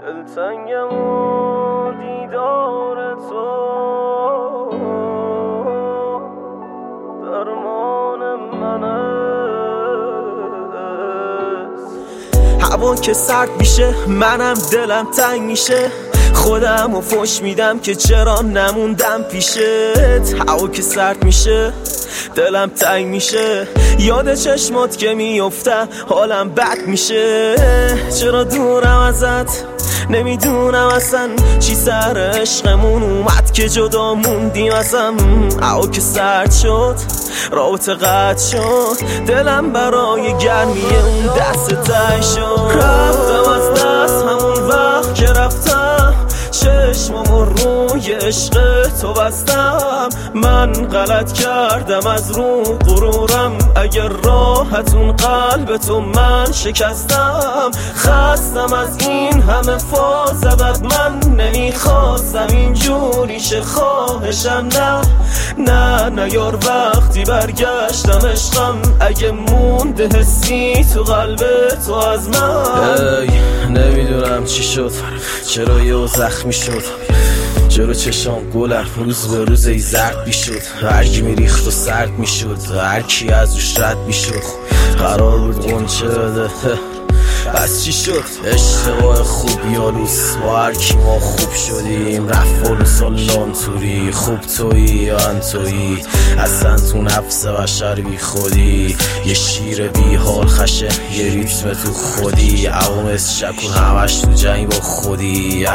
دلتنگم و دیدار تو درمان من است. هوا که سرد میشه منم دلم تنگ میشه، خودم و فش میدم که چرا نموندم پیشت. هوا که سرد میشه دلم تنگ میشه، یاد چشمات که میفتم حالم بد میشه. چرا دورم ازت نمیدونم اصلا چی سر عشقمون اومد که جدا موندیم ازم. هوا که سرد شد رابطه قطع شد، دلم برای گرمی اون دست تای شد. رفتم از دست همون وقت که رفتم، چشمم روی عشق تو بستم. من غلط کردم از رو غرورم، اگر راحتون قلب تو من شکستم. خستم از این همه فاز بد، من نمیخواستم اینجوری شه. خواهشم نه یار وقتی برگشتم عشقم، اگه مونده حسی تو قلب تو از من. نمیدونم چی شد، چرا یه زخمی شد، چرا چشام گلم روز به روز ای زرد میشد. هرکی میریخت و سرد میشد، هرکی از روش رد میشد. قرار بود غنچه بده پس چی شد؟ اشتباه خوب یا روز با هرکی ما خوب شدیم. رفت و سالان توری، خوب تویی یا انتویی، اصلا تو نفس بشر بی خودی. یه شیر بی حال خشه یه ریتم تو خودی، عوامس شکون همش تو جنگ با خودی.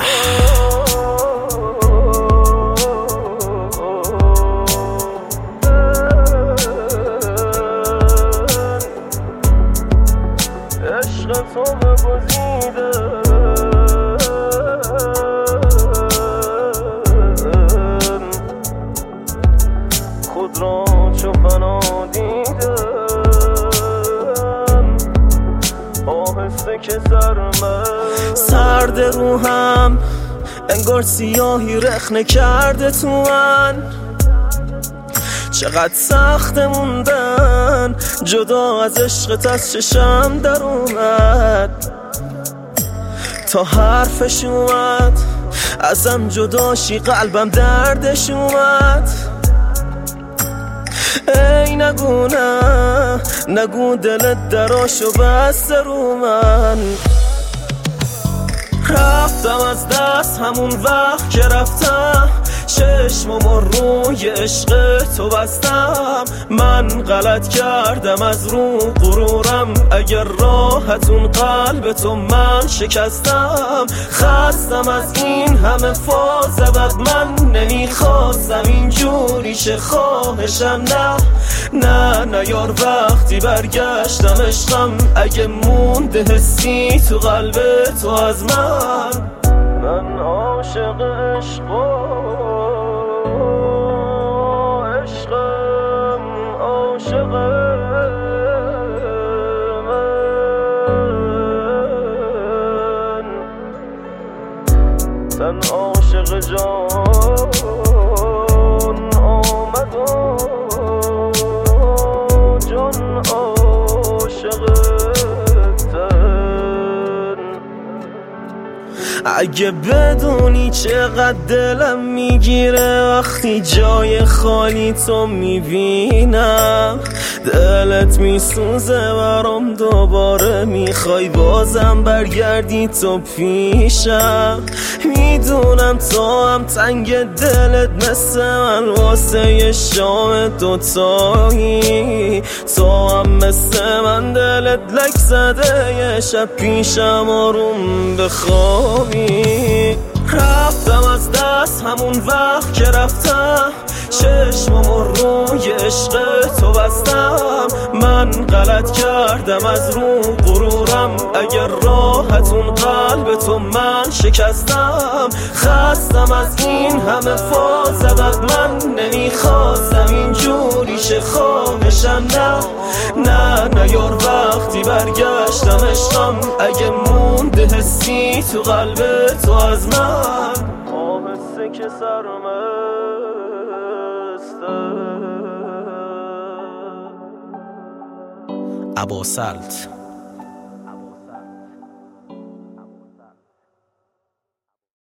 عشق تو بگزیده خود را چو فنا دیدم، آهسته که سرد روحم انگار سیاهی رخنه کرده تو من. چقدر سخت موندن جدا از عشقت از چشم در اومد. تا حرفش اومد ازم جداشی قلبم دردش اومد. ای نگو نه نگو دلت دراشو بسته رو من. رفتم از دست همون وقت که رفتم، چشمم روی عشق تو بستم. من غلط کردم از رو غرورم، اگر راحتون قلب تو من شکستم. خستم از این همه فاز بد، من نمیخواستم اینجوری شه. خواهشم نه یار وقتی برگشتم عشقم، اگه مونده حسی تو قلب تو از من. من عاشق عشقم عاشق من، تن عاشق جان آمد و جان عاشق اگه بدونی چقدر دلم میگیره وقتی جای خالی تو میبینم. دلت میسوزه برام، دوباره میخوای بازم برگردی تو پیشم. میدونم تو هم تنگ دلت مثل من واسه یه شام دوتایی. تو هم مثل من دلت لک زده یه شب پیشم آروم بخوابی. رفتم از دست همون وقت که رفتم، چشمم روی عشق تو بستم. من غلط کردم از رو غرورم، اگر راحتون قلب تو من شکستم. خستم از این همه فاز بد، من نمیخواستم اینجوری شه. خواهشم نه یار وقتی برگشتم عشقم، اگه مونده حسی تو قلب تو از من. آهسته که اباسلط